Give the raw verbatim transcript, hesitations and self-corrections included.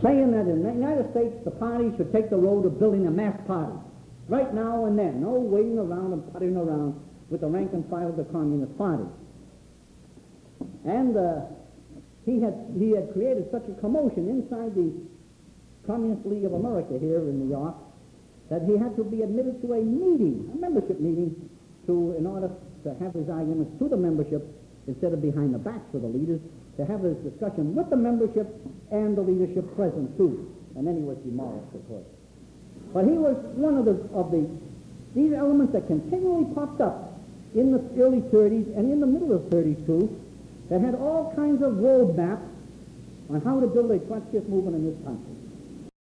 saying that in the United States the party should take the road of building a mass party, right now and then, no waiting around and putting around with the rank and file of the Communist Party. And uh, he had he had created such a commotion inside the Communist League of America here in New York that he had to be admitted to a meeting, a membership meeting, to in order to have his arguments to the membership instead of behind the backs of the leaders, to have this discussion with the membership and the leadership present too. And then he was demolished, of course. But he was one of the of the these elements that continually popped up in the early thirties and in the middle of thirties too, that had all kinds of roadmaps on how to build a Trotskyist movement in this country.